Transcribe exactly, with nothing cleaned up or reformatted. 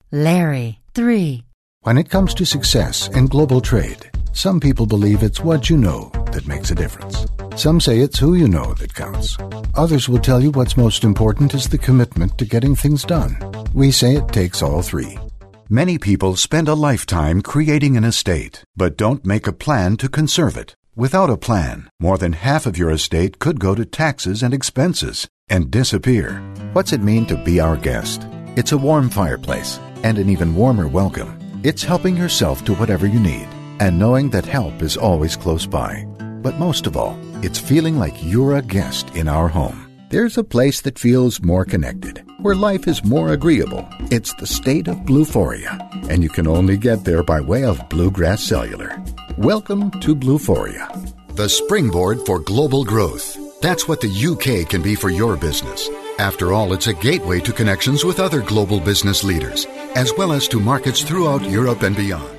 Larry, three. When it comes to success in global trade, some people believe it's what you know that makes a difference. Some say it's who you know that counts. Others will tell you what's most important is the commitment to getting things done. We say it takes all three. Many people spend a lifetime creating an estate, but don't make a plan to conserve it. Without a plan, more than half of your estate could go to taxes and expenses and disappear. What's it mean to be our guest? It's a warm fireplace and an even warmer welcome. It's helping yourself to whatever you need and knowing that help is always close by. But most of all, it's feeling like you're a guest in our home. There's a place that feels more connected, where life is more agreeable. It's the state of Bluephoria, and you can only get there by way of Bluegrass Cellular. Welcome to Bluephoria, the springboard for global growth. That's what the U K can be for your business. After all, it's a gateway to connections with other global business leaders, as well as to markets throughout Europe and beyond.